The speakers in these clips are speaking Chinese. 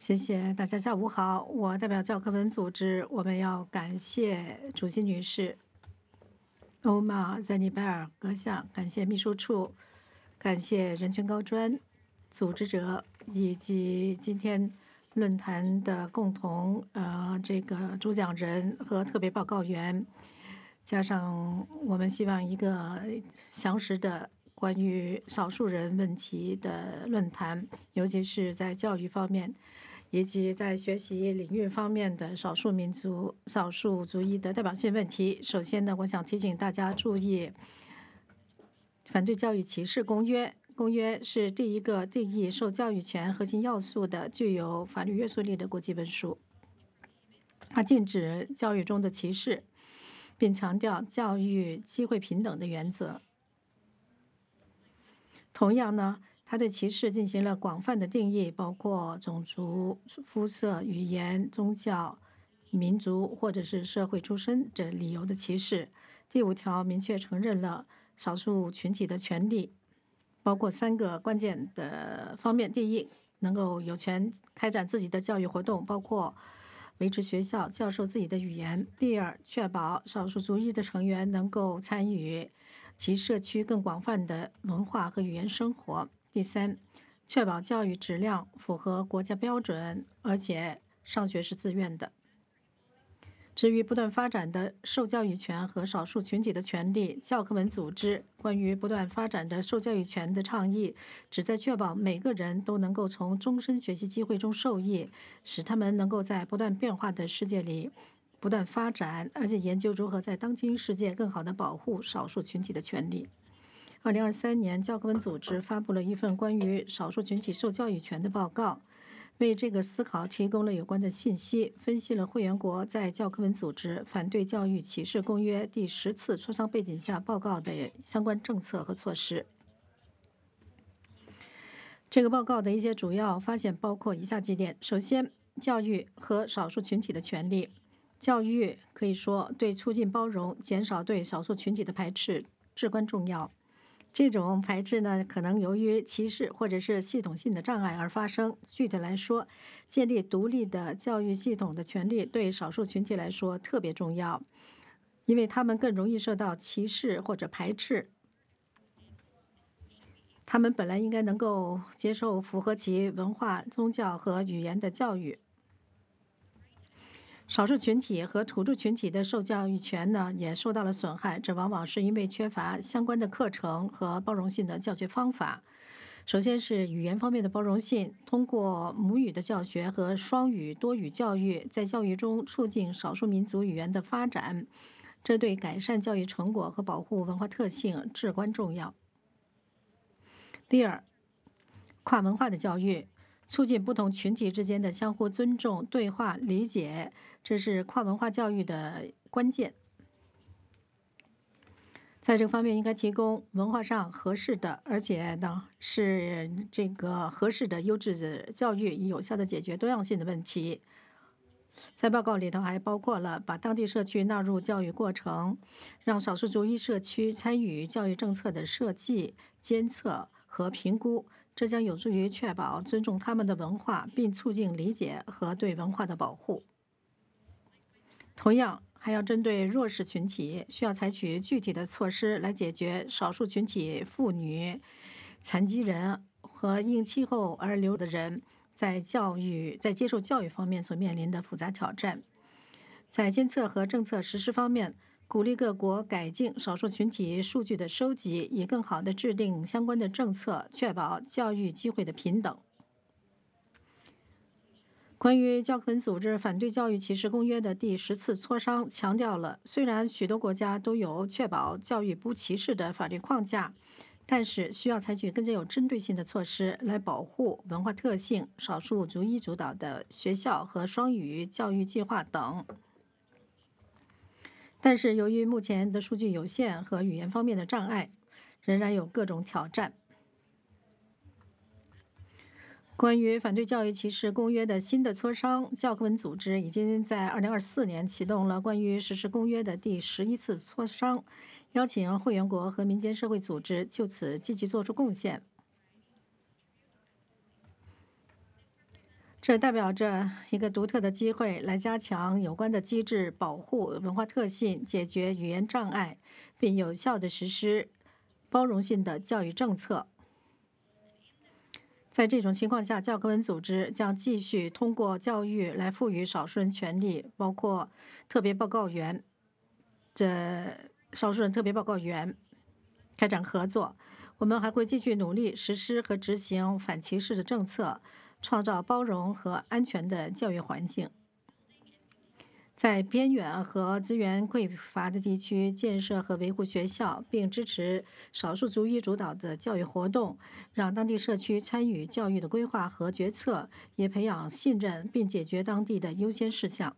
谢谢大家，下午好。我代表教科文组织，我们要感谢主席女士欧玛·赞尼拜尔阁下，感谢秘书处，感谢人权高专组织者以及今天论坛的共同这个主讲人和特别报告员，加上我们希望一个详实的关于少数人问题的论坛，尤其是在教育方面。以及在学习领域方面的少数民族、少数族裔的代表性问题。首先呢，我想提醒大家注意《反对教育歧视公约》。公约是第一个定义受教育权核心要素的具有法律约束力的国际文书。它禁止教育中的歧视，并强调教育机会平等的原则。同样呢，他对歧视进行了广泛的定义，包括种族、肤色、语言、宗教、民族或者是社会出身这理由的歧视。第5条明确承认了少数群体的权利，包括3个关键的方面：第一，能够有权开展自己的教育活动，包括维持学校教授自己的语言；第二，确保少数族裔的成员能够参与其社区更广泛的文化和语言生活；第三，确保教育质量符合国家标准，而且上学是自愿的。至于不断发展的受教育权和少数群体的权利，教科文组织关于不断发展的受教育权的倡议，旨在确保每个人都能够从终身学习机会中受益，使他们能够在不断变化的世界里不断发展，而且研究如何在当今世界更好地保护少数群体的权利。2023年，教科文组织发布了一份关于少数群体受教育权的报告，为这个思考提供了有关的信息，分析了会员国在教科文组织反对教育歧视公约第10次磋商背景下报告的相关政策和措施。这个报告的一些主要发现包括以下几点：首先，教育和少数群体的权利。教育可以说对促进包容、减少对少数群体的排斥至关重要。这种排斥呢，可能由于歧视或者是系统性的障碍而发生。具体来说，建立独立的教育系统的权利对少数群体来说特别重要，因为他们更容易受到歧视或者排斥。他们本来应该能够接受符合其文化、宗教和语言的教育。少数群体和土著群体的受教育权呢，也受到了损害，这往往是因为缺乏相关的课程和包容性的教学方法。首先是语言方面的包容性，通过母语的教学和双语多语教育，在教育中促进少数民族语言的发展，这对改善教育成果和保护文化特性至关重要。第二，跨文化的教育，促进不同群体之间的相互尊重、对话、理解，这是跨文化教育的关键。在这个方面，应该提供文化上合适的，而且呢是这个合适的优质的教育，以有效地解决多样性的问题。在报告里头还包括了把当地社区纳入教育过程，让少数族裔社区参与教育政策的设计、监测和评估，这将有助于确保尊重他们的文化，并促进理解和对文化的保护。同样，还要针对弱势群体，需要采取具体的措施来解决少数群体妇女、残疾人和因气候而流的人在接受教育方面所面临的复杂挑战。在监测和政策实施方面，鼓励各国改进少数群体数据的收集，以更好地制定相关的政策，确保教育机会的平等。关于教科文组织反对教育歧视公约的第10次磋商强调了，虽然许多国家都有确保教育不歧视的法律框架，但是需要采取更加有针对性的措施来保护文化特性、少数族裔主导的学校和双语教育计划等。但是，由于目前的数据有限和语言方面的障碍，仍然有各种挑战。关于反对教育歧视公约的新的磋商，教科文组织已经在2024年启动了关于实施公约的第11次磋商，邀请会员国和民间社会组织就此积极作出贡献。 这代表着一个独特的机会，来加强有关的机制，保护文化特性，解决语言障碍，并有效地实施包容性的教育政策。在这种情况下，教科文组织将继续通过教育来赋予少数人权利，包括特别报告员少数人特别报告员开展合作。我们还会继续努力实施和执行反歧视的政策，创造包容和安全的教育环境。在边远和资源匮乏的地区建设和维护学校，并支持少数族裔主导的教育活动，让当地社区参与教育的规划和决策，也培养信任并解决当地的优先事项。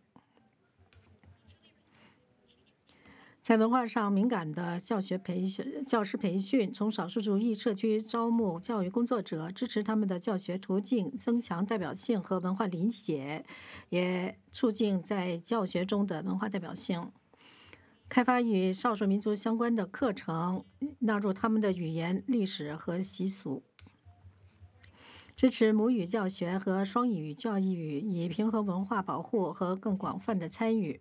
在文化上敏感的教师培训，从少数族裔社区招募教育工作者，支持他们的教学途径，增强代表性和文化理解，也促进在教学中的文化代表性。开发与少数民族相关的课程，纳入他们的语言、历史和习俗。支持母语教学和双语教育，以平衡文化保护和更广泛的参与。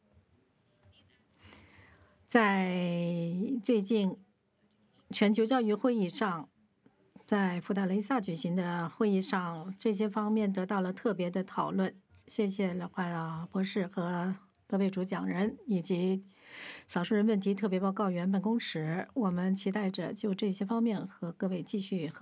在最近全球教育会议上，在福达雷萨举行的会议上，这些方面得到了特别的讨论。谢谢乐华博士和各位主讲人以及少数人问题特别报告员办公室。我们期待着就这些方面和各位继续